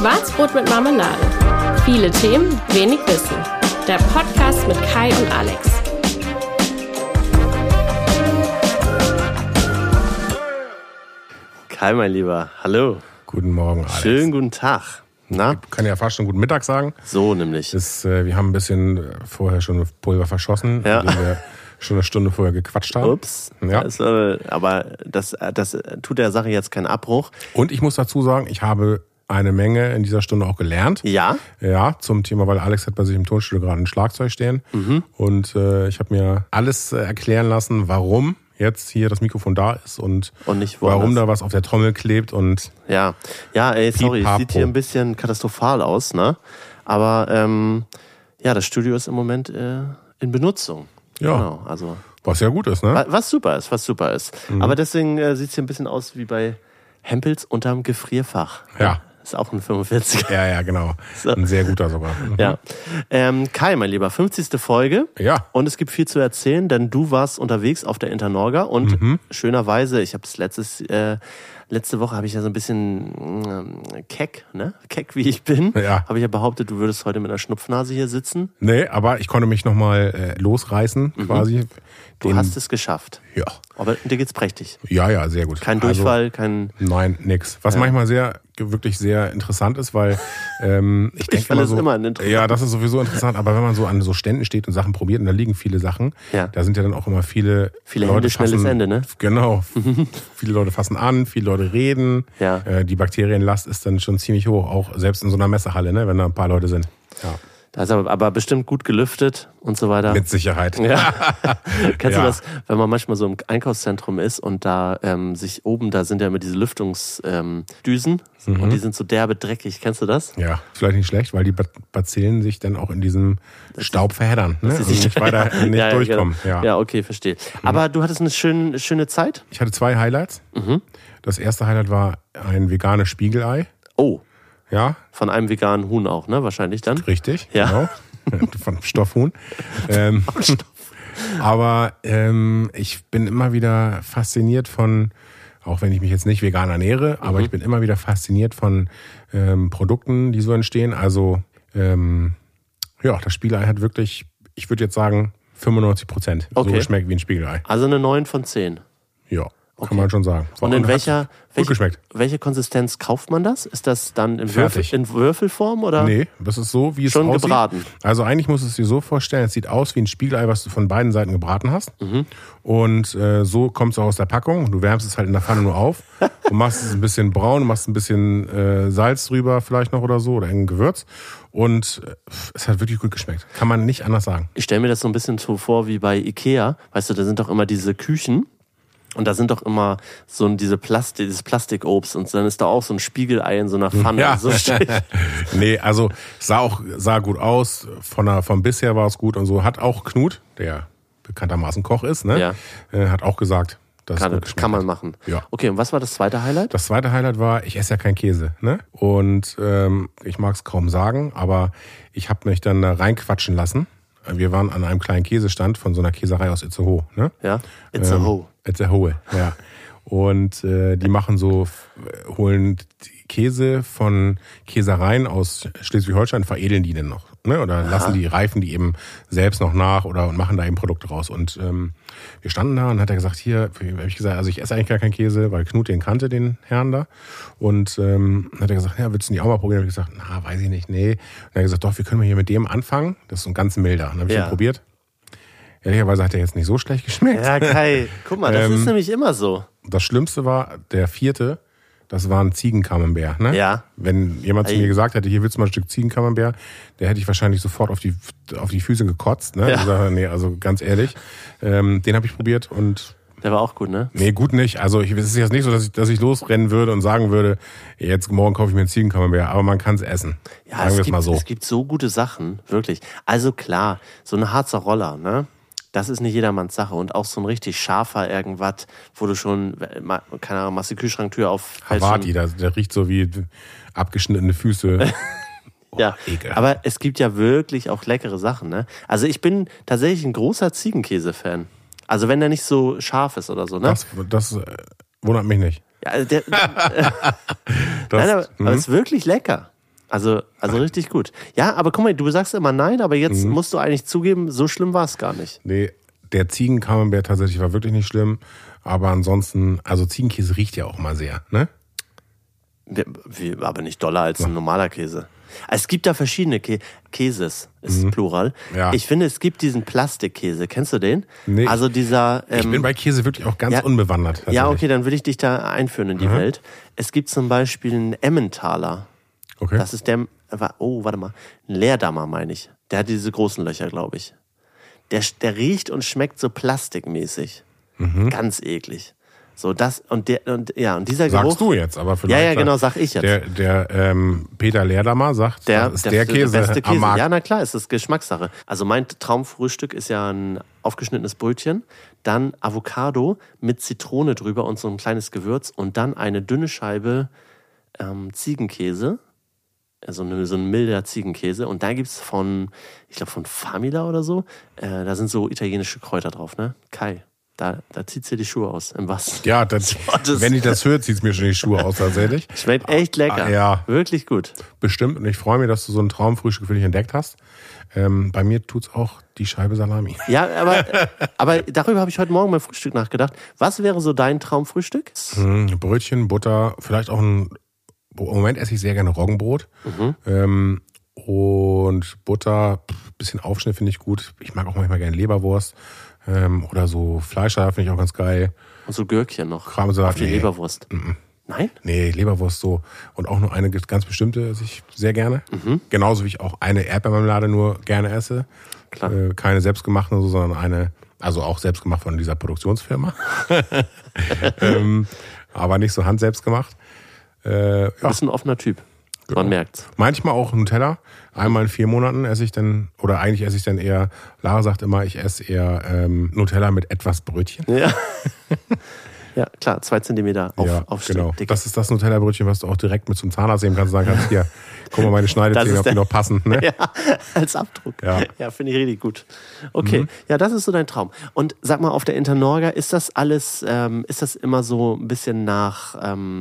Schwarzbrot mit Marmelade. Viele Themen, wenig Wissen. Der Podcast mit Kai und Alex. Kai, mein Lieber, hallo. Guten Morgen, Alex. Schönen guten Tag. Na? Ich kann ja fast schon guten Mittag sagen. So nämlich. Wir haben ein bisschen vorher schon Pulver verschossen, indem wir schon eine Stunde vorher gequatscht haben. Ups. Ja. Aber das tut der Sache jetzt keinen Abbruch. Und ich muss dazu sagen, ich habe eine Menge in dieser Stunde auch gelernt. Ja? Ja, zum Thema, weil Alex hat bei sich im Tonstudio gerade ein Schlagzeug stehen. Mhm. Und ich habe mir alles erklären lassen, warum jetzt hier das Mikrofon da ist und nicht warum da was auf der Trommel klebt und ja, sorry, es sieht hier ein bisschen katastrophal aus, ne? Aber das Studio ist im Moment in Benutzung. Ja. Genau, also was ja gut ist, ne? Was super ist. Mhm. Aber deswegen sieht es hier ein bisschen aus wie bei Hempels unterm Gefrierfach. Ja. Ist auch ein 45er. Ja, genau. So. Ein sehr guter sogar. Mhm. Ja. Kai, mein Lieber, 50. Folge. Ja. Und es gibt viel zu erzählen, denn du warst unterwegs auf der Internorga und schönerweise, ich habe es letzte Woche habe ich ja so ein bisschen keck wie ich bin, habe ich ja behauptet, du würdest heute mit einer Schnupfnase hier sitzen. Nee, aber ich konnte mich nochmal losreißen quasi. Du hast es geschafft. Ja. Aber dir geht's prächtig. Ja, sehr gut. Kein Durchfall, kein... Nein, nix. Was manchmal wirklich sehr interessant ist, weil ich denke immer so... Immer interessant. Ja, das ist sowieso interessant, aber wenn man so an so Ständen steht und Sachen probiert und da liegen viele Sachen, da sind ja dann auch immer viele Leute Hände, schnelles Ende, ne? Genau. Viele Leute fassen an, viele Leute reden. Ja. Die Bakterienlast ist dann schon ziemlich hoch, auch selbst in so einer Messehalle, ne, wenn da ein paar Leute sind. Ja. Da ist aber bestimmt gut gelüftet und so weiter. Mit Sicherheit. Ja. Kennst du das, wenn man manchmal so im Einkaufszentrum ist und da sich oben, da sind ja immer diese Lüftungsdüsen und die sind so derbe dreckig. Kennst du das? Ja, vielleicht nicht schlecht, weil die Bazillen sich dann auch in diesem Staub verheddern, ne? Und nicht weiter durchkommen. Genau. Ja, okay, verstehe. Aber du hattest eine schöne Zeit? Ich hatte 2 Highlights. Das erste Highlight war ein veganes Spiegelei. Oh. Ja. Von einem veganen Huhn auch, ne? Wahrscheinlich dann. Richtig, ja. Genau. Von Stoffhuhn. Aber ich bin immer wieder fasziniert von, auch wenn ich mich jetzt nicht vegan ernähre, aber ich bin immer wieder fasziniert von Produkten, die so entstehen. Also das Spiegelei hat wirklich, ich würde jetzt sagen, 95% so geschmeckt wie ein Spiegelei. Also eine 9 von 10. Ja. Kann man schon sagen. Und in welche Konsistenz kauft man das? Ist das dann in Würfelform oder? Nee, das ist so, wie es schon aussieht. Gebraten. Also eigentlich musst du es dir so vorstellen, es sieht aus wie ein Spiegelei, was du von beiden Seiten gebraten hast. Und so kommt es auch aus der Packung. Du wärmst es halt in der Pfanne nur auf und machst es ein bisschen braun, machst ein bisschen Salz drüber vielleicht noch oder so oder ein Gewürz. Und es hat wirklich gut geschmeckt. Kann man nicht anders sagen. Ich stelle mir das so ein bisschen so vor wie bei Ikea. Weißt du, da sind doch immer diese Küchen. Und da sind doch immer so dieses Plastikobst und dann ist da auch so ein Spiegelei in so einer Pfanne. Ja. So Nee, also sah gut aus, vom bisher war es gut und so. Hat auch Knut, der bekanntermaßen Koch ist, ne? Ja. Hat auch gesagt, dass kann man machen. Ja. Okay, und was war das zweite Highlight? Das zweite Highlight war, ich esse ja kein Käse, ne? Und ich mag es kaum sagen, aber ich habe mich dann da reinquatschen lassen. Wir waren an einem kleinen Käsestand von so einer Käserei aus Itzehoe, ne? Ja, Itzehoe. Itzehoe, ja. Und die holen Käse von Käsereien aus Schleswig-Holstein, veredeln die denn noch, ne? Oder reifen die eben selbst noch nach oder machen da eben Produkte raus. Und wir standen da und hat er gesagt, hier, habe ich gesagt, also ich esse eigentlich gar keinen Käse, weil Knut den kannte, den Herrn da. Und hat er gesagt, ja, willst du den auch mal probieren? Habe ich gesagt, weiß ich nicht, nee. Und er hat gesagt, doch, wir können mal hier mit dem anfangen. Das ist so ein ganz milder. Und dann habe ich den probiert. Ehrlicherweise hat er jetzt nicht so schlecht geschmeckt. Ja, Kai, guck mal, das ist nämlich immer so. Das Schlimmste war der 4., das war ein Ziegencamembert, ne? Ja. Wenn jemand zu mir gesagt hätte, hier willst du mal ein Stück Ziegencamembert, der hätte ich wahrscheinlich sofort auf die Füße gekotzt, ne? Ja. Ich sage, nee, also ganz ehrlich, den habe ich probiert und... Der war auch gut, ne? Nee, gut nicht. Also es ist jetzt nicht so, dass ich losrennen würde und sagen würde, jetzt morgen kaufe ich mir einen Ziegencamembert, aber man kann es essen. Ja, sagen wir es mal so. Es gibt so gute Sachen, wirklich. Also klar, so ein Harzer Roller, ne? Das ist nicht jedermanns Sache. Und auch so ein richtig scharfer irgendwas, wo du schon, keine Ahnung, machst die Kühlschranktür auf. Havarti, der riecht so wie abgeschnittene Füße. Ja, ekelhaft. Aber es gibt ja wirklich auch leckere Sachen, ne? Also ich bin tatsächlich ein großer Ziegenkäse-Fan. Also wenn der nicht so scharf ist oder so, ne? Das wundert mich nicht. Ja, nein, aber es ist wirklich lecker. Also richtig gut. Ja, aber guck mal, du sagst immer nein, aber jetzt musst du eigentlich zugeben, so schlimm war es gar nicht. Nee, der Ziegen-Camembert tatsächlich war wirklich nicht schlimm. Aber ansonsten, also Ziegenkäse riecht ja auch mal sehr, ne? Aber nicht doller als ein normaler Käse. Es gibt da verschiedene Käses, ist Plural. Ja. Ich finde, es gibt diesen Plastikkäse. Kennst du den? Nee. Also dieser. Ich bin bei Käse wirklich auch ganz unbewandert. Ja, okay, dann will ich dich da einführen in die Welt. Es gibt zum Beispiel einen Emmentaler. Okay. Das ist ein Leerdammer meine ich. Der hat diese großen Löcher, glaube ich. Der riecht und schmeckt so plastikmäßig. Ganz eklig. So das und dieser Geruch. Sagst du jetzt, aber vielleicht. Ja, genau, sag ich jetzt. Der Peter Leerdammer sagt, das ist der Käse, der beste Käse. am Markt. Ja, na klar, es ist Geschmackssache. Also mein Traumfrühstück ist ja ein aufgeschnittenes Brötchen, dann Avocado mit Zitrone drüber und so ein kleines Gewürz und dann eine dünne Scheibe Ziegenkäse. So ein milder Ziegenkäse. Und da gibt's von Famila oder so, da sind so italienische Kräuter drauf, ne? Kai. Da zieht's dir die Schuhe aus, im wahrsten. Ja, wenn ich das höre, zieht's mir schon die Schuhe aus, tatsächlich. Schmeckt echt lecker. Ja. Wirklich gut. Bestimmt. Und ich freue mich, dass du so ein Traumfrühstück für dich entdeckt hast. Bei mir tut's auch die Scheibe Salami. Ja, aber darüber habe ich heute Morgen beim Frühstück nachgedacht. Was wäre so dein Traumfrühstück? Brötchen, Butter, vielleicht auch im Moment esse ich sehr gerne Roggenbrot. Und Butter, bisschen Aufschnitt finde ich gut. Ich mag auch manchmal gerne Leberwurst. Oder so Fleischer finde ich auch ganz geil. Und so Gürkchen noch. Kramsalat, auf die Leberwurst. Nein? Nee, Leberwurst so. Und auch nur eine ganz bestimmte esse ich sehr gerne. Genauso wie ich auch eine Erdbeermarmelade nur gerne esse. Klar. Keine selbstgemachte, sondern eine, also auch selbstgemacht von dieser Produktionsfirma. Aber nicht so handselbst gemacht. Du bist ein offener Typ. Genau. Man merkt's. Manchmal auch Nutella. Einmal in 4 Monaten esse ich dann, oder eigentlich esse ich dann eher, Lara sagt immer, ich esse eher Nutella mit etwas Brötchen. Ja. Ja, klar, 2 Zentimeter auf genau. Stück. Das ist das Nutella-Brötchen, was du auch direkt mit zum Zahnarzt nehmen kannst und sagen kannst, hier, guck mal meine Schneidezähne, ob die noch passen. Ne? Ja, als Abdruck. Ja, finde ich richtig gut. Okay, ja, das ist so dein Traum. Und sag mal, auf der Internorga, ist das alles, ist das immer so ein bisschen nach,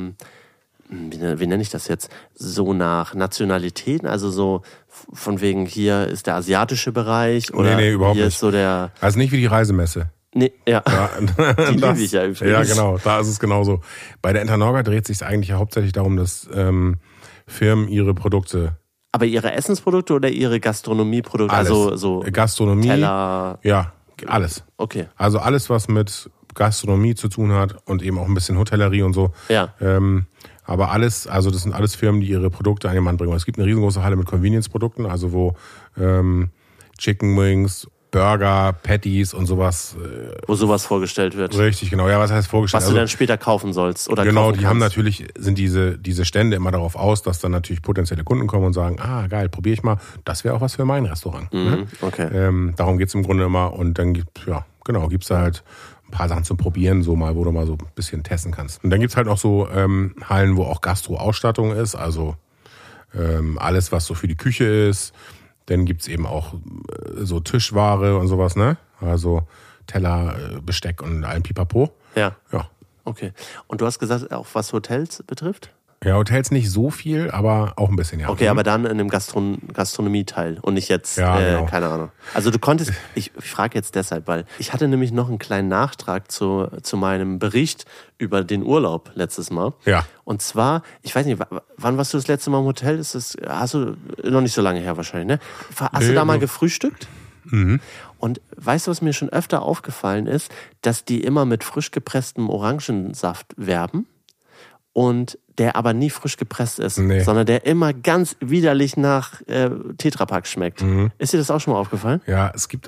wie nenne ich das jetzt, so nach Nationalitäten, also so von wegen, hier ist der asiatische Bereich oder nee, überhaupt hier nicht. Ist so der... Also nicht wie die Reisemesse. Nee, ja. Die liebe ich ja übrigens. Ja, genau, da ist es genauso. Bei der Internorga dreht es sich eigentlich hauptsächlich darum, dass Firmen ihre Produkte... Aber ihre Essensprodukte oder ihre Gastronomieprodukte? Alles. Also so Gastronomie, Teller... Ja, alles. Okay. Also alles, was mit Gastronomie zu tun hat und eben auch ein bisschen Hotellerie und so. Ja. Aber alles, also das sind alles Firmen, die ihre Produkte an den Mann bringen. Es gibt eine riesengroße Halle mit Convenience-Produkten, also wo Chicken Wings, Burger, Patties und sowas. Wo sowas vorgestellt wird. Richtig, genau. Ja, was heißt vorgestellt? Was du dann später kaufen sollst oder genau, kaufen die haben natürlich, sind diese Stände immer darauf aus, dass dann natürlich potenzielle Kunden kommen und sagen, geil, probiere ich mal. Das wäre auch was für mein Restaurant. Ne? Okay. Darum geht's im Grunde immer. Und dann gibt's da halt ein paar Sachen zum Probieren, so mal, wo du mal so ein bisschen testen kannst. Und dann gibt's halt auch so Hallen, wo auch Gastro-Ausstattung ist, also alles, was so für die Küche ist. Dann gibt's eben auch so Tischware und sowas, ne? Also Teller, Besteck und allen Pipapo. Ja. Ja. Okay. Und du hast gesagt, auch was Hotels betrifft? Ja, Hotels nicht so viel, aber auch ein bisschen, ja. Okay, aber dann in einem Gastronomie-Teil und nicht jetzt, genau. keine Ahnung. Also du konntest, ich frage jetzt deshalb, weil ich hatte nämlich noch einen kleinen Nachtrag zu meinem Bericht über den Urlaub letztes Mal. Ja. Und zwar, ich weiß nicht, wann warst du das letzte Mal im Hotel? Hast du noch nicht so lange her wahrscheinlich, ne? Hast du da mal gefrühstückt? Und weißt du, was mir schon öfter aufgefallen ist, dass die immer mit frisch gepresstem Orangensaft werben und der aber nie frisch gepresst ist, sondern der immer ganz widerlich nach Tetrapack schmeckt. Ist dir das auch schon mal aufgefallen? Ja, es gibt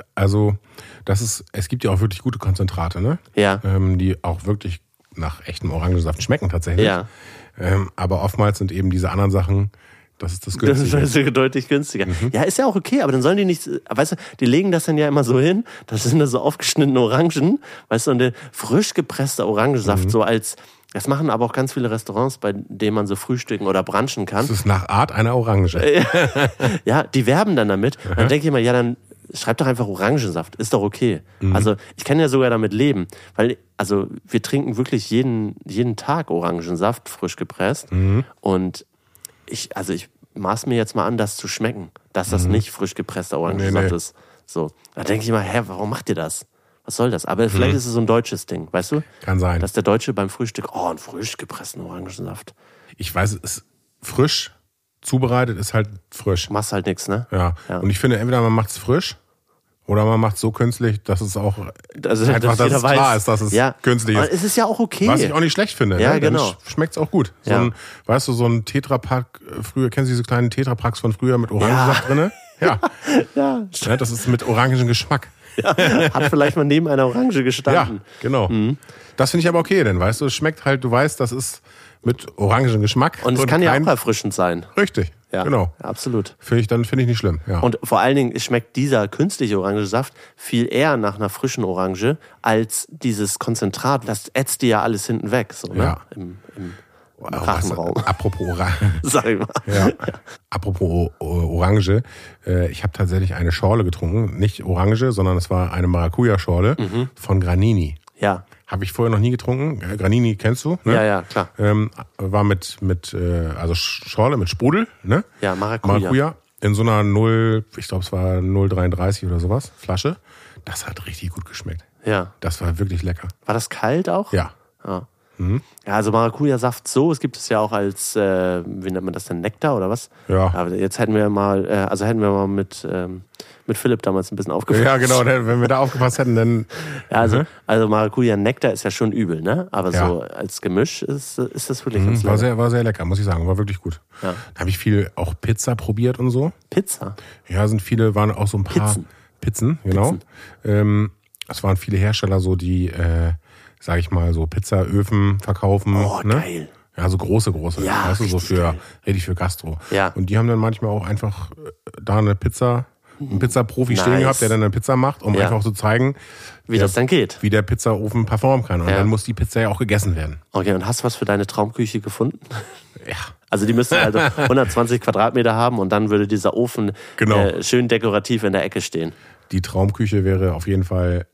ja auch wirklich gute Konzentrate, ne? Ja. Die auch wirklich nach echtem Orangensaft schmecken tatsächlich. Ja. Aber oftmals sind eben diese anderen Sachen, das ist das Günstige. Das ist deutlich günstiger. Ja, ist ja auch okay, aber dann sollen die nicht, weißt du, die legen das dann ja immer so hin, das sind da so aufgeschnittene Orangen, weißt du, und der frisch gepresste Orangensaft so als, das machen aber auch ganz viele Restaurants, bei denen man so frühstücken oder brunchen kann. Das ist nach Art einer Orange. Ja, die werben dann damit. Und dann denke ich mir, ja, dann schreib doch einfach Orangensaft, ist doch okay. Also ich kann ja sogar damit leben, weil also wir trinken wirklich jeden Tag Orangensaft, frisch gepresst. Und ich maß mir jetzt mal an, das zu schmecken, dass das nicht frisch gepresster Orangensaft ist. So, da denke ich immer, warum macht ihr das? Was soll das? Aber vielleicht ist es so ein deutsches Ding, weißt du? Kann sein. Dass der Deutsche beim Frühstück, einen frisch gepressten Orangensaft. Ich weiß, es ist frisch zubereitet, ist halt frisch. Machst halt nichts, ne? Ja. Und ich finde, entweder man macht es frisch oder man macht es so künstlich, dass es auch dass es klar ist, dass es künstlich ist. Aber es ist ja auch okay. Was ich auch nicht schlecht finde. Ja, ne? genau. Dann schmeckt es auch gut. Weißt du, so ein Tetrapack, früher, kennst du diese kleinen Tetrapacks von früher mit Orangensaft drinne? Ja. Ja, das ist mit orangen Geschmack. Ja, hat vielleicht mal neben einer Orange gestanden. Ja, genau. Das finde ich aber okay, denn weißt du, es schmeckt halt, du weißt, das ist mit orangen Geschmack. Und es kann ja auch erfrischend sein. Richtig, genau. Absolut. Finde ich nicht schlimm. Ja. Und vor allen Dingen schmeckt dieser künstliche Orangensaft viel eher nach einer frischen Orange als dieses Konzentrat. Das ätzt dir ja alles hinten weg, so, ne? Ja. Im Rachenraum. Apropos Orange. Sag ich mal. Ja. Apropos Orange. Ich habe tatsächlich eine Schorle getrunken. Nicht Orange, sondern es war eine Maracuja-Schorle von Granini. Ja. Habe ich vorher noch nie getrunken. Granini kennst du, ne? Ja, klar. War also Schorle mit Sprudel, ne? Ja, Maracuja. In so einer ich glaube es war 0,33 oder sowas, Flasche. Das hat richtig gut geschmeckt. Ja. Das war wirklich lecker. War das kalt auch? Ja. Ja, also Maracuja-Saft es gibt es ja auch als, wie nennt man das denn, Nektar oder was? Ja. Aber jetzt hätten wir mal mit Philipp damals ein bisschen aufgepasst. Ja, genau, wenn wir da aufgepasst hätten, dann... Ja, also Maracuja-Nektar ist ja schon übel, ne? Aber so als Gemisch ist das wirklich ganz lecker. War sehr lecker, muss ich sagen, war wirklich gut. Ja. Da habe ich viel auch Pizza probiert und so. Pizza? Ja, waren auch so ein paar... Pizzen, genau. Es waren viele Hersteller so, die... sag ich mal, so Pizzaöfen verkaufen. Oh, ne? Geil. Ja, so große. Ja, weißt du, so richtig für Gastro. Ja. Und die haben dann manchmal auch einfach da einen Pizza-Profi stehen gehabt, der dann eine Pizza macht, um einfach zu zeigen, wie das dann geht. Wie der Pizzaofen performen kann. Und dann muss die Pizza ja auch gegessen werden. Okay, und hast du was für deine Traumküche gefunden? Ja. Also die müssten also 120 Quadratmeter haben und dann würde dieser Ofen schön dekorativ in der Ecke stehen. Die Traumküche wäre auf jeden Fall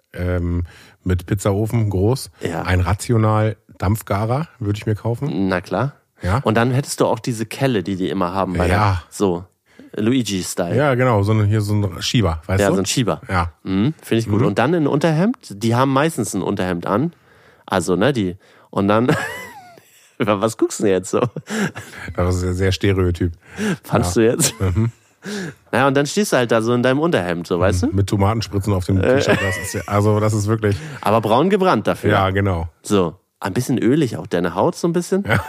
mit Pizzaofen groß. Ja. Ein Rational Dampfgarer würde ich mir kaufen. Na klar. Ja. Und dann hättest du auch diese Kelle, die immer haben. So Luigi-Style. Ja, genau. Hier so ein Schieber, weißt du? Ja, so ein Schieber. Ja. Finde ich gut. Und dann ein Unterhemd. Die haben meistens ein Unterhemd an. Also, ne, die. Und dann... Was guckst du denn jetzt so? Das ist sehr stereotyp. Fandst du jetzt? Naja, und dann stehst du halt da so in deinem Unterhemd, so, weißt du? Mit Tomatenspritzen auf dem T-Shirt. Das ist wirklich... Aber braun gebrannt dafür. Ja, genau. So, ein bisschen ölig, auch deine Haut so ein bisschen. Ja.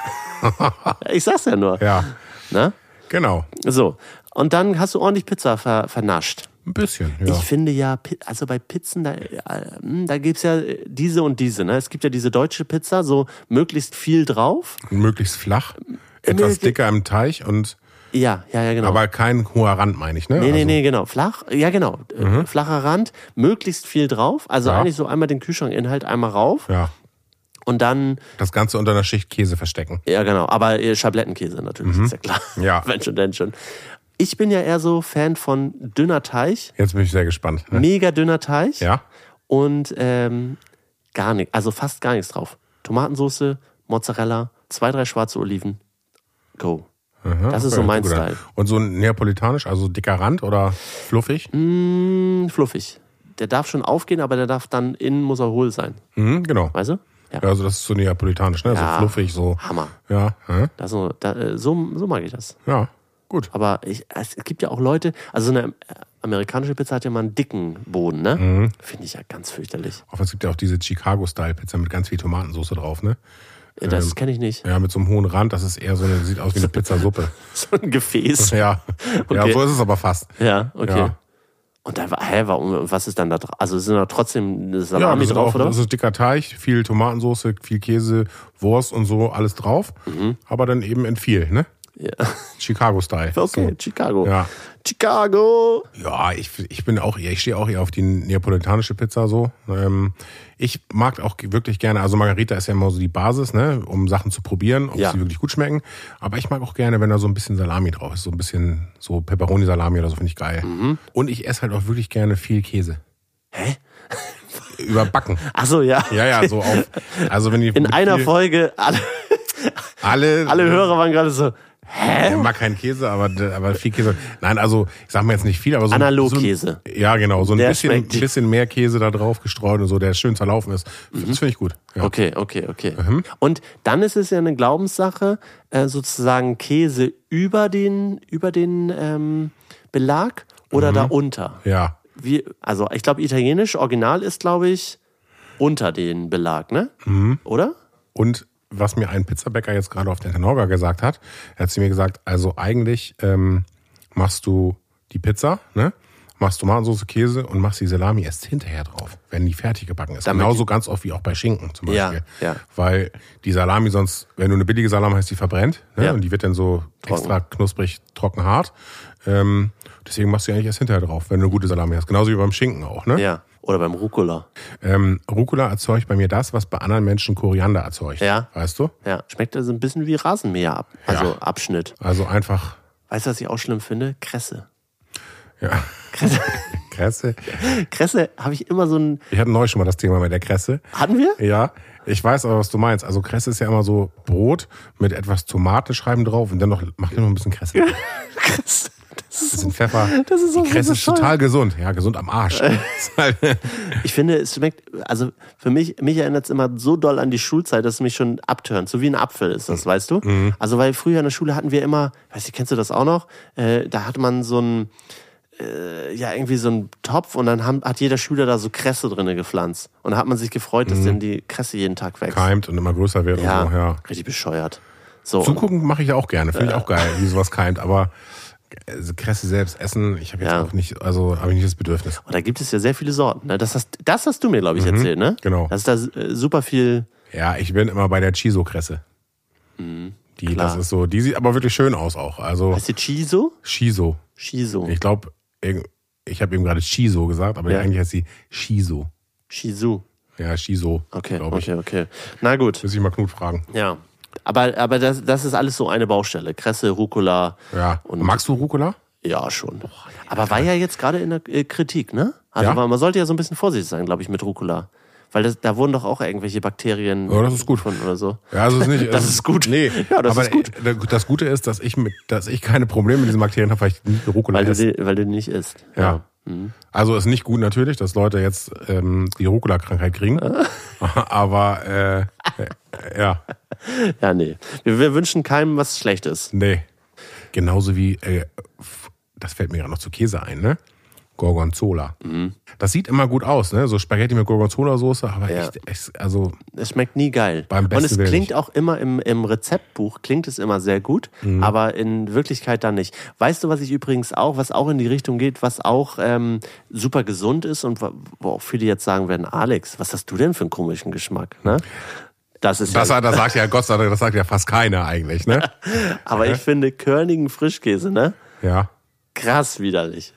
Ich sag's ja nur. Ja. Na? Genau. So, und dann hast du ordentlich Pizza vernascht. Ein bisschen, ja. Ich finde ja, also bei Pizzen, da gibt's ja diese und diese, ne? Es gibt ja diese deutsche Pizza, so möglichst viel drauf. Möglichst flach, etwas dicker im Teig und... Ja, genau. Aber kein hoher Rand, meine ich, ne? Nee, genau. Flach, ja genau. Flacher Rand, möglichst viel drauf. Also eigentlich so einmal den Kühlschrankinhalt einmal rauf. Ja. Und dann... Das Ganze unter einer Schicht Käse verstecken. Ja, genau. Aber Schablettenkäse natürlich, ist ja klar. Ja. Wenn schon, denn schon. Ich bin ja eher so Fan von dünner Teig. Jetzt bin ich sehr gespannt. Ne? Mega dünner Teig. Ja. Und gar nichts, also fast gar nichts drauf. Tomatensauce, Mozzarella, 2, 3 schwarze Oliven. Go. Das ist so mein Style. Und so neapolitanisch, also dicker Rand oder fluffig? Fluffig. Der darf schon aufgehen, aber der darf dann innen muss er hohl sein. Genau. Weißt du? Ja. Also das ist so neapolitanisch, ne? Ja, so fluffig, so. Hammer. Ja. So mag ich das. Ja, gut. Aber es gibt ja auch Leute, also so eine amerikanische Pizza hat ja mal einen dicken Boden, ne? Finde ich ja ganz fürchterlich. Aber es gibt ja auch diese Chicago-Style-Pizza mit ganz viel Tomatensauce drauf, ne? Das kenne ich nicht. Ja, mit so einem hohen Rand, das ist eher sieht aus wie eine Pizzasuppe. So ein Gefäß. Ja. Okay. Ja, so ist es aber fast. Ja, okay. Ja. Und dann, warum, was ist dann da drauf? Also sind da trotzdem eine Salami drauf, oder? Das ist dicker Teig, viel Tomatensauce, viel Käse, Wurst und so, alles drauf. Aber dann eben in viel, ne? Ja. Chicago-Style. Okay, so. Chicago. Ja. Chicago! Ja, ich stehe auch eher auf die neapolitanische Pizza so. Ich mag auch wirklich gerne, also Margarita ist ja immer so die Basis, ne, um Sachen zu probieren, ob sie wirklich gut schmecken. Aber ich mag auch gerne, wenn da so ein bisschen Salami drauf ist, so ein bisschen so Pepperoni-Salami oder so, finde ich geil. Und ich esse halt auch wirklich gerne viel Käse. Hä? Überbacken. Ach so, ja. Ja, so auf. Also wenn die in einer Folge alle Hörer waren gerade so, Der mag keinen Käse, aber viel Käse. Nein, also ich sag mal jetzt nicht viel, aber so Analogkäse. Ja, genau, so ein bisschen mehr Käse da drauf gestreut und so, der schön zerlaufen ist. Das finde ich gut. Ja. Okay. Und dann ist es ja eine Glaubenssache, sozusagen Käse über den Belag oder darunter. Ja. Also ich glaube, italienisch Original ist, glaube ich, unter den Belag, ne? Oder? Und was mir ein Pizzabäcker jetzt gerade auf der Tenorga gesagt hat, er hat zu mir gesagt, also eigentlich machst du die Pizza, ne? Machst Tomatensauce, Käse und machst die Salami erst hinterher drauf, wenn die fertig gebacken ist. Genauso ganz oft wie auch bei Schinken zum Beispiel. Ja. Weil die Salami sonst, wenn du eine billige Salami hast, die verbrennt, ne? Und die wird dann so extra knusprig, trocken, hart. Deswegen machst du ja eigentlich erst hinterher drauf, wenn du eine gute Salami hast. Genauso wie beim Schinken auch, ne? Ja. Oder beim Rucola. Rucola erzeugt bei mir das, was bei anderen Menschen Koriander erzeugt. Ja. Weißt du? Ja. Schmeckt also ein bisschen wie Rasenmäher, Abschnitt. Also einfach. Weißt du, was ich auch schlimm finde? Kresse. Ja. Kresse. Kresse habe ich immer so ein... Ich hatte neulich schon mal das Thema mit der Kresse. Hatten wir? Ja. Ich weiß aber, was du meinst. Also Kresse ist ja immer so Brot mit etwas Tomatenscheiben drauf und dann macht ihr noch ein bisschen Kresse. Kresse. Das ist ein Pfeffer. Das ist auch die Kresse ist total gesund. Ja, gesund am Arsch. Ich finde, es schmeckt, also für mich erinnert es immer so doll an die Schulzeit, dass es mich schon abtönt. So wie ein Apfel ist das, weißt du? Mhm. Also weil früher in der Schule hatten wir immer, weißt du, kennst du das auch noch? Da hat man so ein, irgendwie so einen Topf und dann hat jeder Schüler da so Kresse drinne gepflanzt. Und da hat man sich gefreut, dass denn die Kresse jeden Tag wächst. Keimt und immer größer wird und so, ja. Richtig bescheuert. So, Zugucken mache ich auch gerne, finde ich auch geil, wie sowas keimt, aber Kresse selbst essen, ich habe jetzt auch nicht, also habe ich nicht das Bedürfnis. Und da gibt es ja sehr viele Sorten, ne? Das hast du mir, glaube ich, erzählt, ne? Genau. Das ist da super viel. Ja, ich bin immer bei der Chiso-Kresse. Das ist so, die sieht aber wirklich schön aus auch. Also, heißt die Chiso? Chiso. Ich glaube, ich habe eben gerade Chiso gesagt, aber eigentlich heißt sie Shiso. Shiso. Ja, Shiso. Okay. Na gut. Muss ich mal Knut fragen. Ja. Aber das ist alles so eine Baustelle. Kresse, Rucola. Ja. Und magst du Rucola? Ja, schon. Aber war ja jetzt gerade in der Kritik, ne? Also man sollte ja so ein bisschen vorsichtig sein, glaube ich, mit Rucola. Weil da wurden doch auch irgendwelche Bakterien gefunden oder so. Ja, also ist nicht. Das ist gut. Nee, ja, das ist gut. Das Gute ist, dass ich keine Probleme mit diesen Bakterien habe, weil ich nicht Rucola esse. Weil du die nicht isst. Ja. Also ist nicht gut natürlich, dass Leute jetzt die Rucola-Krankheit kriegen. Aber ja. Ja, nee. Wir wünschen keinem was Schlechtes. Nee. Genauso wie, das fällt mir gerade noch zu Käse ein, ne? Gorgonzola. Das sieht immer gut aus, ne? So Spaghetti mit Gorgonzola-Soße, aber es schmeckt nie geil. Und es klingt auch immer im Rezeptbuch, klingt es immer sehr gut, aber in Wirklichkeit dann nicht. Weißt du, was ich übrigens auch, was auch in die Richtung geht, was auch super gesund ist und wo auch viele jetzt sagen werden, Alex, was hast du denn für einen komischen Geschmack, ne? Das sagt ja Gott sei Dank, das sagt ja fast keiner eigentlich, ne? Aber ich finde körnigen Frischkäse, ne? Ja. Krass widerlich.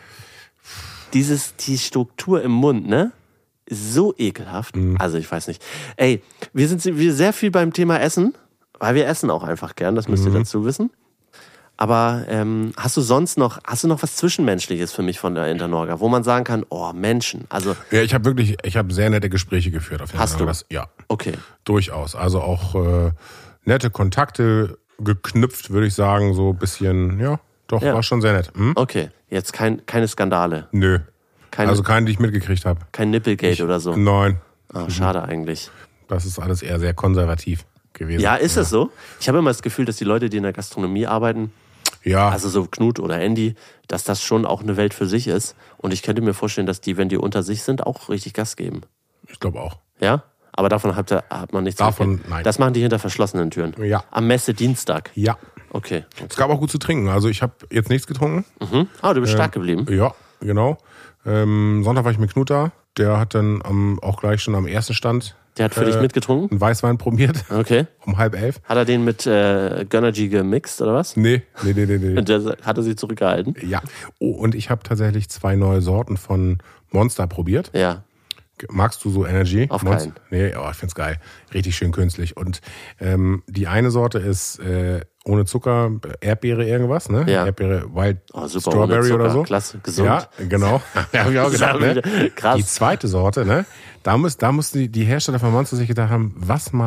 Die Struktur im Mund, ne? Ist so ekelhaft. Also ich weiß nicht. Ey, wir sind sehr viel beim Thema Essen, weil wir essen auch einfach gern, das müsst ihr dazu wissen. Aber hast du noch was Zwischenmenschliches für mich von der Internorga, wo man sagen kann, oh, Menschen, also... Ja, ich habe sehr nette Gespräche geführt auf der Internorga. Hast du? Ja. Okay. Durchaus. Also auch nette Kontakte geknüpft, würde ich sagen, so ein bisschen, war schon sehr nett. Okay, jetzt keine Skandale. Nö. Also keinen, die ich mitgekriegt habe. Kein Nippelgate oder so? Nein. Oh, schade eigentlich. Das ist alles eher sehr konservativ gewesen. Ja, ist das so? Ich habe immer das Gefühl, dass die Leute, die in der Gastronomie arbeiten, also so Knut oder Andy, dass das schon auch eine Welt für sich ist. Und ich könnte mir vorstellen, dass die, wenn die unter sich sind, auch richtig Gas geben. Ich glaube auch. Ja? Aber davon hat man nichts davon, nein. Das machen die hinter verschlossenen Türen. Ja. Am Messe-Dienstag. Ja. Okay. Es gab auch gut zu trinken. Also ich habe jetzt nichts getrunken. Ah, du bist stark geblieben. Ja, genau. Sonntag war ich mit Knut da. Der hat dann auch gleich schon am ersten Stand. Der hat für dich mitgetrunken? Einen Weißwein probiert. Okay. Um 10:30. Hat er den mit Gönnergy gemixt oder was? Nee. Hat er sich zurückgehalten? Ja. Oh, und ich habe tatsächlich 2 neue Sorten von Monster probiert. Ja. Magst du so Energy? Auf keinen. Nee, ich find's geil. Richtig schön künstlich. Und die eine Sorte ist ohne Zucker, Erdbeere irgendwas, ne? Ja. Erdbeere Wild super, Strawberry oder so. Klasse, gesund. Ja, genau. Ja, hab ich auch gedacht, ne? Krass. Die zweite Sorte, ne? Da mussten die Hersteller von Monster sich gedacht haben, was mag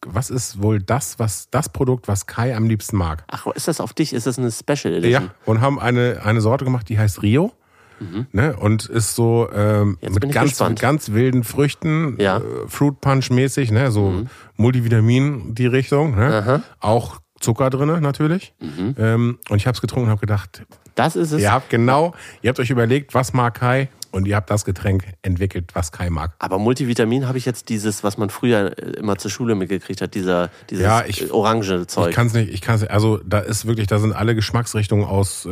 was ist wohl das Produkt, was Kai am liebsten mag. Ach, ist das auf dich? Ist das eine Special Edition? Ja, und haben eine Sorte gemacht, die heißt Rio. Ne, und ist so mit ganz wilden Früchten, Fruit Punch mäßig, ne, so Multivitamin die Richtung, ne? Auch Zucker drinne natürlich. Und ich habe es getrunken und habe gedacht, das ist es. Ihr habt euch überlegt, was mag Kai, und ihr habt das Getränk entwickelt, was Kai mag. Aber Multivitamin habe ich jetzt dieses, was man früher immer zur Schule mitgekriegt hat, dieses orange Zeug. Ich kann's nicht, also da sind alle Geschmacksrichtungen aus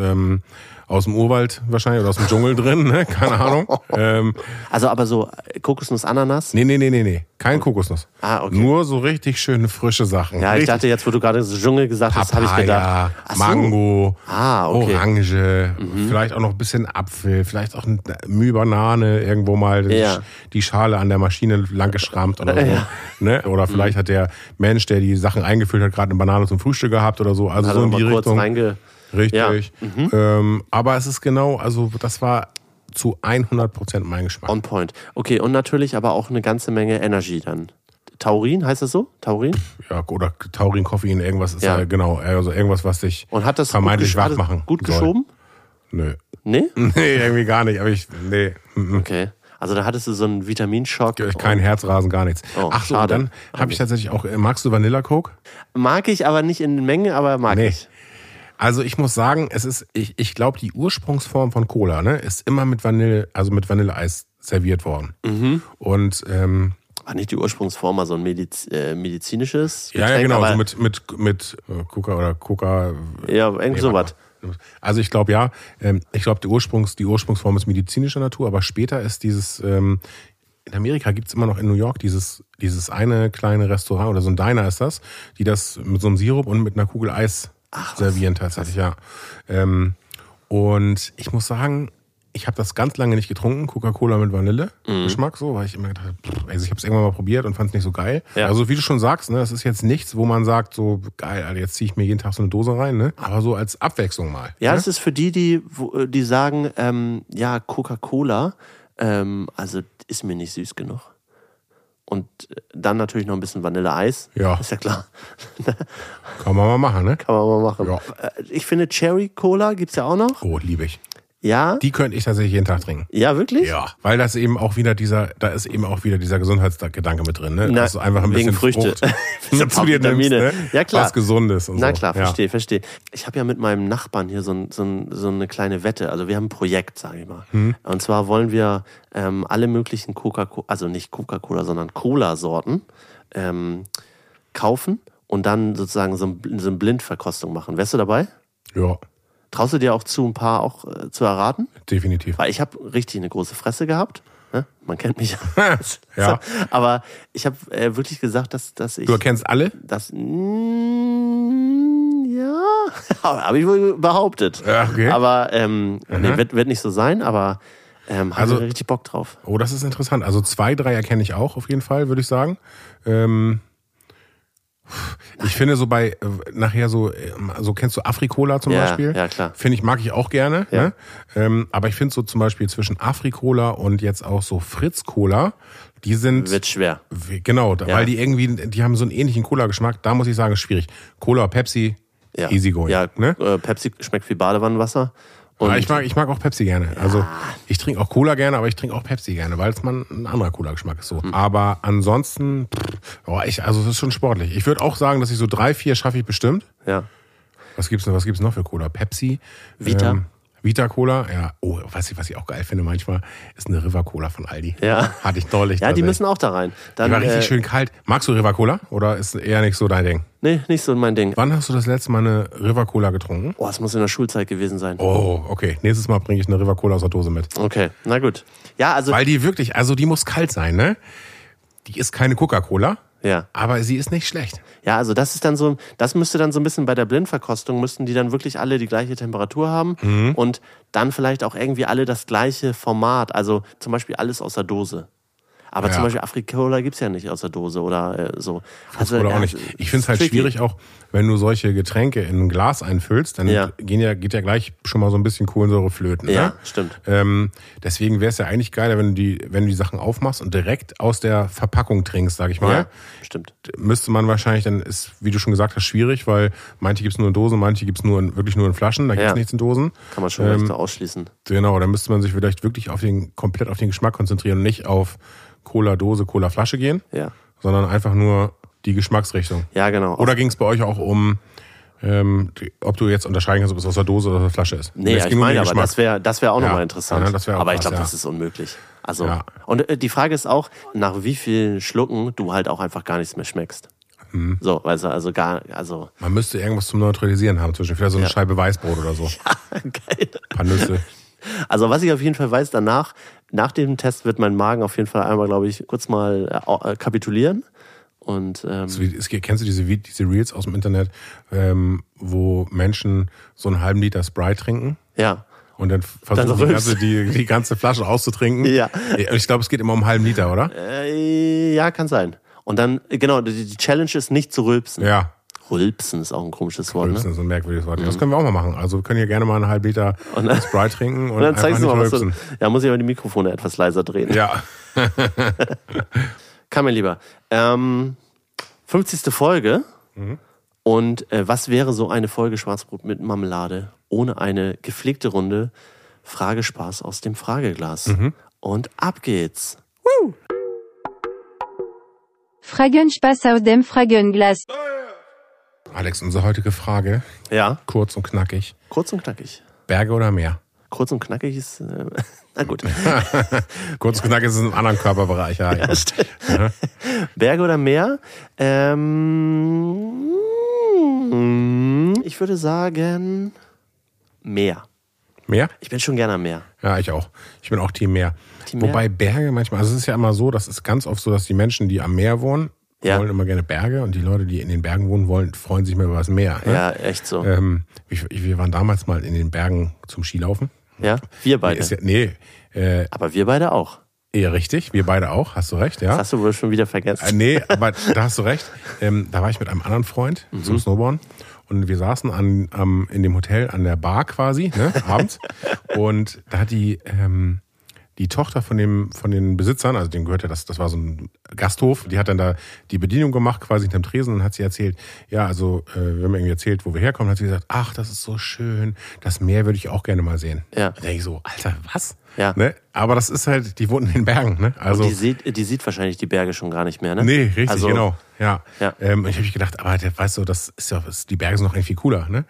dem Urwald wahrscheinlich oder aus dem Dschungel drin, ne? Keine Ahnung. Also aber so Kokosnuss, Ananas? Nee. Kein Kokosnuss. Ah, okay. Nur so richtig schöne frische Sachen. Ja, ich dachte jetzt, wo du gerade so Dschungel gesagt hast, habe ich gedacht. Mango, okay. Orange, vielleicht auch noch ein bisschen Apfel, vielleicht auch eine Banane irgendwo mal die Schale an der Maschine lang geschrammt oder so. Ja. Ne? Oder vielleicht hat der Mensch, der die Sachen eingefüllt hat, gerade eine Banane zum Frühstück gehabt oder so. Also so in die Richtung. Richtig. Ja. Aber es ist genau, also das war zu 100% mein Geschmack. On point. Okay, und natürlich aber auch eine ganze Menge Energy dann. Taurin, heißt das so? Taurin? Ja, oder Taurin, Koffein, irgendwas ist ja genau. Also irgendwas, was dich vermeintlich wach machen gut geschoben? Nö. Nee? Nee, irgendwie gar nicht. Aber nee. Okay. Also da hattest du so einen Vitaminsschock. Kein Herzrasen, gar nichts. Oh, ach so, schade. Dann habe ich tatsächlich auch, magst du Vanilla Coke? Mag ich, aber nicht in Mengen, aber mag ich. Also ich muss sagen, ich glaube, die Ursprungsform von Cola, ne, ist immer mit Vanilleeis serviert worden. Und war nicht die Ursprungsform mal so ein medizinisches Getränk? Ja, genau, so mit Coca oder Coca. Ja, irgendwie sowas. Also ich glaube ich glaube die Ursprungsform ist medizinischer Natur, aber später ist dieses in Amerika gibt's immer noch in New York dieses eine kleine Restaurant oder so ein Diner ist das, die das mit so einem Sirup und mit einer Kugel Eis servieren tatsächlich, ja. Und ich muss sagen, ich habe das ganz lange nicht getrunken, Coca-Cola mit Vanille-Geschmack, so, weil ich immer gedacht habe, also ich habe es irgendwann mal probiert und fand es nicht so geil. Ja. Also wie du schon sagst, ne, das ist jetzt nichts, wo man sagt, so geil, Alter, jetzt ziehe ich mir jeden Tag so eine Dose rein, ne? Aber so als Abwechslung mal. Ja, ne? Das ist für die sagen, Coca-Cola, also ist mir nicht süß genug. Und dann natürlich noch ein bisschen Vanilleeis. Ja. Ist ja klar. Kann man mal machen, ne? Kann man mal machen. Ja. Ich finde Cherry Cola gibt's ja auch noch. Oh, liebe ich. Ja. Die könnte ich tatsächlich jeden Tag trinken. Ja, wirklich? Ja. Weil da ist eben auch wieder dieser Gesundheitsgedanke mit drin, ne? Dass du einfach ein bisschen Früchte. Frucht zu dir nimmst, ne? Ja, klar. Was Gesundes und so. Na klar, verstehe. Ich habe ja mit meinem Nachbarn hier so eine kleine Wette. Also wir haben ein Projekt, sage ich mal. Und zwar wollen wir alle möglichen Coca-Cola, also nicht Coca-Cola, sondern Cola-Sorten kaufen und dann sozusagen so eine Blindverkostung machen. Wärst du dabei? Ja. Traust du dir auch zu, ein paar auch zu erraten? Definitiv. Weil ich habe richtig eine große Fresse gehabt. Ne? Man kennt mich. Ja. Aber ich habe wirklich gesagt, dass ich... Du erkennst alle? Ja, habe ich wohl behauptet. Ja, okay. Aber wird nicht so sein, aber habe ich richtig Bock drauf. Oh, das ist interessant. Also 2, 3 erkenne ich auch auf jeden Fall, würde ich sagen. Ich finde so bei nachher so kennst du Afri-Cola zum Beispiel? Ja, klar. Mag ich auch gerne. Ja. Ne? Aber ich finde so zum Beispiel zwischen Afri-Cola und jetzt auch so Fritz-Cola, die sind... Wird schwer. Genau, weil die haben so einen ähnlichen Cola-Geschmack. Da muss ich sagen, ist schwierig. Cola, Pepsi, easy going. Ja, ne? Pepsi schmeckt wie Badewannenwasser. Und ich mag auch Pepsi gerne. Also ich trinke auch Cola gerne, aber ich trinke auch Pepsi gerne, weil es mal ein anderer Cola-Geschmack ist so. Aber ansonsten, es ist schon sportlich. Ich würde auch sagen, dass ich so 3, 4 schaffe ich bestimmt. Ja. Was gibt's noch für Cola? Pepsi, Vita. Vita Cola, ja. Oh, was ich auch geil finde manchmal, ist eine River Cola von Aldi. Ja. Hatte ich neulich. Ja, die müssen auch da rein. Dann, die war richtig schön kalt. Magst du River Cola oder ist eher nicht so dein Ding? Nee, nicht so mein Ding. Wann hast du das letzte Mal eine River Cola getrunken? Oh, das muss in der Schulzeit gewesen sein. Oh, okay. Nächstes Mal bringe ich eine River Cola aus der Dose mit. Okay, na gut. Ja, also. Weil die wirklich, die muss kalt sein, ne? Die ist keine Coca-Cola. Ja. Aber sie ist nicht schlecht. Ja, also das müsste dann so ein bisschen bei der Blindverkostung, müssten die dann wirklich alle die gleiche Temperatur haben und dann vielleicht auch irgendwie alle das gleiche Format, also zum Beispiel alles aus der Dose. Aber zum Beispiel Afri-Cola gibt's ja nicht aus der Dose oder so. Also, auch nicht. Ich finde es halt schwierig auch, wenn du solche Getränke in ein Glas einfüllst, dann geht ja gleich schon mal so ein bisschen Kohlensäure flöten. Ja, ne? Stimmt. Deswegen wäre es ja eigentlich geiler, wenn du die Sachen aufmachst und direkt aus der Verpackung trinkst, sag ich mal. Ja, stimmt. Müsste man wahrscheinlich, dann ist, wie du schon gesagt hast, schwierig, weil manche gibt's nur in Dosen, manche gibt's wirklich nur in Flaschen, da gibt's nichts in Dosen. Kann man schon recht so ausschließen. Genau, da müsste man sich vielleicht wirklich komplett auf den Geschmack konzentrieren und nicht auf Cola-Dose, Cola-Flasche gehen, sondern einfach nur die Geschmacksrichtung. Ja, genau. Oder ging es bei euch auch um, ob du jetzt unterscheiden kannst, ob es aus der Dose oder aus der Flasche ist? Nee, ich meine, aber das wäre auch nochmal interessant. Ja, das wär auch aber ich krass, glaube, das ist unmöglich. Also, und die Frage ist auch, nach wie vielen Schlucken du halt auch einfach gar nichts mehr schmeckst. So, also man müsste irgendwas zum Neutralisieren haben, zwischen vielleicht so eine Scheibe Weißbrot oder so. Ja, geil. Ein paar Nüsse. Also was ich auf jeden Fall weiß, nach dem Test wird mein Magen auf jeden Fall einmal, glaube ich, kurz mal kapitulieren. Und kennst du diese Reels aus dem Internet, wo Menschen so einen halben Liter Sprite trinken? Ja. Und dann versuchen die ganze Flasche auszutrinken. Ja. Ich glaube, es geht immer um einen halben Liter, oder? Ja, kann sein. Und dann, genau, die Challenge ist nicht zu rülpsen. Ja. Rülpsen ist auch ein komisches Wort, Rülpsen ist ein merkwürdiges Wort. Das können wir auch mal machen. Also wir können hier gerne mal einen halben Liter Sprite trinken und dann zeigst du mal, was rülpsen. Ja, muss ich aber die Mikrofone etwas leiser drehen. Ja. Kann mir lieber. 50. Folge. Und was wäre so eine Folge Schwarzbrot mit Marmelade ohne eine gepflegte Runde Fragespaß aus dem Frageglas? Und ab geht's. Woo! Fragenspaß aus dem Fragenglas. Alex, unsere heutige Frage. Ja. Kurz und knackig. Kurz und knackig. Berge oder Meer? Kurz und knackig ist, na gut. Kurz und knackig ist in einem anderen Körperbereich. Ja, stimmt. Berge oder Meer? Ich würde sagen Meer. Meer? Ich bin schon gerne am Meer. Ja, ich auch. Ich bin auch Team Meer. Wobei Berge manchmal, also es ist ja immer so, das ist ganz oft so, dass die Menschen, die am Meer wohnen, wollen immer gerne Berge und die Leute, die in den Bergen wohnen, freuen sich mehr über das Meer. Ne? Ja, echt so. Wir waren damals mal in den Bergen zum Skilaufen. Ja, wir beide. Aber wir beide auch. Ja, richtig, wir beide auch, hast du recht, ja. Das hast du wohl schon wieder vergessen. Nee, aber da hast du recht. Da war ich mit einem anderen Freund zum Snowboarden und wir saßen in dem Hotel an der Bar quasi, ne, abends. Und da hat die Tochter von den Besitzern, also dem gehört ja das war so ein Gasthof, die hat dann da die Bedienung gemacht, quasi hinterm Tresen, und hat sie erzählt, ja, also wir haben irgendwie erzählt, wo wir herkommen, hat sie gesagt, ach, das ist so schön, das Meer würde ich auch gerne mal sehen. Ja. Da denke ich so, Alter, was? Ja. Ne? Aber das ist halt, die wohnen in den Bergen, ne? Also und die sieht wahrscheinlich die Berge schon gar nicht mehr, ne? Nee, richtig, also, genau. Ja. Ja. Ich habe gedacht, aber weißt du, die Berge sind noch eigentlich viel cooler, ne?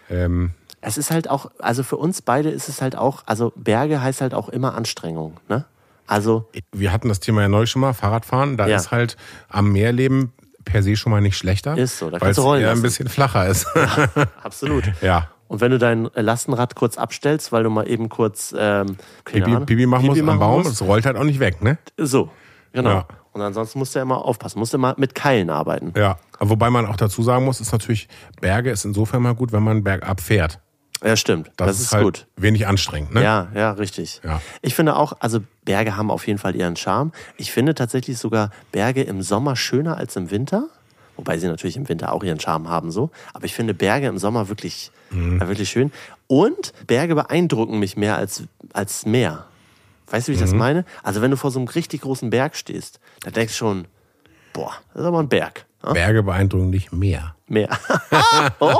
Es ist halt auch, also für uns beide ist es halt auch, also Berge heißt halt auch immer Anstrengung, ne? Also. Wir hatten das Thema ja neulich schon mal, Fahrradfahren, da ist halt am Meer leben per se schon mal nicht schlechter. Ist so, da kannst du rollen lassen. Weil es eher ein bisschen flacher ist. Ja, absolut. Ja. Und wenn du dein Lastenrad kurz abstellst, weil du mal eben kurz Pipi machen musst am Baum, es rollt halt auch nicht weg, ne? So, genau. Ja. Und ansonsten musst du ja immer aufpassen, musst du immer mit Keilen arbeiten. Ja, aber wobei man auch dazu sagen muss, ist natürlich, Berge ist insofern mal gut, wenn man bergab fährt. Ja, stimmt. Das ist halt gut. Wenig anstrengend, ne? Ja, richtig. Ja. Ich finde auch, also Berge haben auf jeden Fall ihren Charme. Ich finde tatsächlich sogar Berge im Sommer schöner als im Winter. Wobei sie natürlich im Winter auch ihren Charme haben, so. Aber ich finde Berge im Sommer wirklich schön. Und Berge beeindrucken mich mehr als Meer. Weißt du, wie ich das meine? Also wenn du vor so einem richtig großen Berg stehst, dann denkst du schon, boah, das ist aber ein Berg. Ja? Berge beeindrucken dich mehr. Mehr. Oh!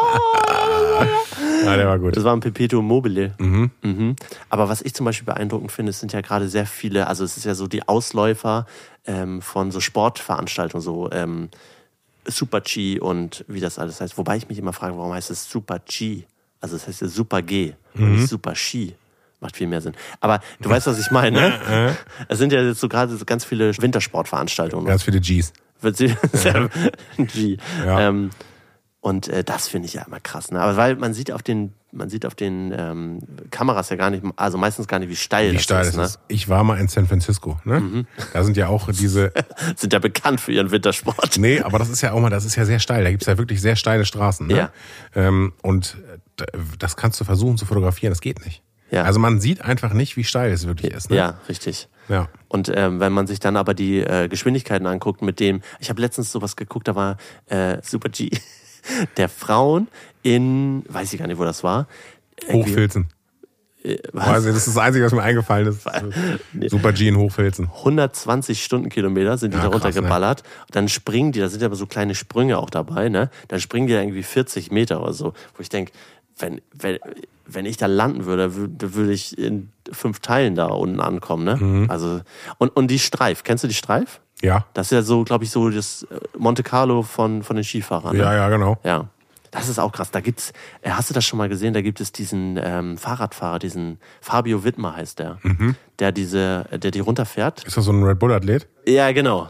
Ja, der war gut. Das war ein Perpetuum mobile. Aber was ich zum Beispiel beeindruckend finde, es sind ja gerade sehr viele, also es ist ja so die Ausläufer von so Sportveranstaltungen, so Super G und wie das alles heißt. Wobei ich mich immer frage, warum heißt es Super G? Also es heißt ja Super G und nicht Super Ski. Macht viel mehr Sinn. Aber du weißt, was ich meine, ne? Es sind ja jetzt so gerade so ganz viele Wintersportveranstaltungen. Ganz viele Gs. G. Ja. Und das finde ich ja immer krass, ne? Aber weil man sieht auf den Kameras ja gar nicht, also meistens gar nicht, wie steil das ist. Ne? Ich war mal in San Francisco, ne? Da sind ja auch diese... sind ja bekannt für ihren Wintersport. Nee, aber das ist ja sehr steil. Da gibt's ja wirklich sehr steile Straßen, ne? Ja. Und das kannst du versuchen zu fotografieren, das geht nicht. Ja. Also man sieht einfach nicht, wie steil es wirklich ist. Ne? Ja, richtig. Ja. Und wenn man sich dann aber die Geschwindigkeiten anguckt, mit dem, ich habe letztens sowas geguckt, da war Super G der Frauen in, weiß ich gar nicht, wo das war. Hochfilzen. Das ist das Einzige, was mir eingefallen ist. Super G in Hochfilzen. 120 Stundenkilometer sind die da runtergeballert. Ne? Dann springen die, da sind ja aber so kleine Sprünge auch dabei, ne? Dann springen die irgendwie 40 Meter oder so. Wo ich denke, wenn ich da landen würde ich in 5 Teilen da unten ankommen, ne? Mhm. Also, und die Streif, kennst du die Streif? Ja. Das ist ja so, glaube ich, so das Monte Carlo von den Skifahrern. Ne? Ja, genau. Ja. Das ist auch krass. Da gibt's, hast du das schon mal gesehen? Da gibt es diesen Fahrradfahrer, diesen Fabio Wittmer heißt der, der die runterfährt. Ist das so ein Red Bull Athlet? Ja, genau.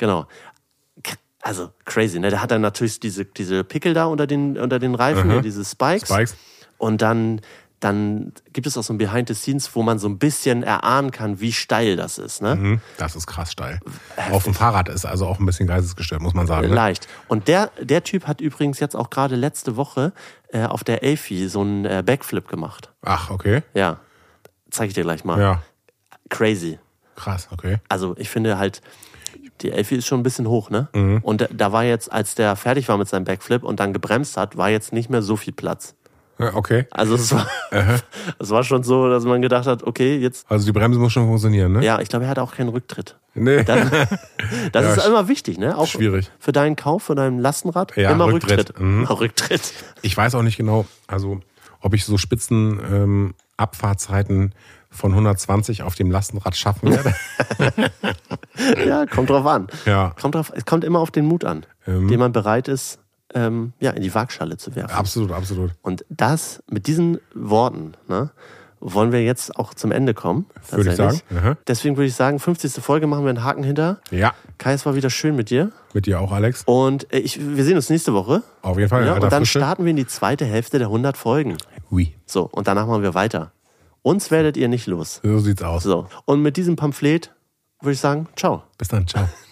Also crazy, ne? Der hat dann natürlich diese Pickel da unter den Reifen, diese Spikes. Und dann gibt es auch so ein Behind the Scenes, wo man so ein bisschen erahnen kann, wie steil das ist, ne? Das ist krass steil. Auf dem Fahrrad ist also auch ein bisschen geistesgestört, muss man sagen. Ne? Leicht. Und der Typ hat übrigens jetzt auch gerade letzte Woche auf der Elfi so einen Backflip gemacht. Ach, okay. Ja. Zeig ich dir gleich mal. Ja. Crazy. Krass, okay. Also ich finde halt, die Elfi ist schon ein bisschen hoch, ne? Und da war jetzt, als der fertig war mit seinem Backflip und dann gebremst hat, war jetzt nicht mehr so viel Platz. Okay. Also es war schon so, dass man gedacht hat, okay, jetzt... Also die Bremse muss schon funktionieren, ne? Ja, ich glaube, er hatte auch keinen Rücktritt. Nee. Das ist immer wichtig, ne? Auch schwierig. Für deinen Kauf, für dein Lastenrad, ja, immer Rücktritt. Rücktritt. Ich weiß auch nicht genau, also ob ich so Abfahrtzeiten von 120 auf dem Lastenrad schaffen werde. Ja, kommt drauf an. Ja. Es kommt immer auf den Mut an, den man bereit ist, in die Waagschale zu werfen. Absolut, absolut. Und mit diesen Worten, ne, wollen wir jetzt auch zum Ende kommen. Würde ich sagen. Deswegen würde ich sagen, 50. Folge machen wir einen Haken hinter. Ja. Kai, es war wieder schön mit dir. Mit dir auch, Alex. Und wir sehen uns nächste Woche. Auf jeden Fall. Ja, und dann starten wir in die zweite Hälfte der 100 Folgen. Oui. So, und danach machen wir weiter. Uns werdet ihr nicht los. So sieht's aus. So. Und mit diesem Pamphlet würde ich sagen, ciao. Bis dann, ciao.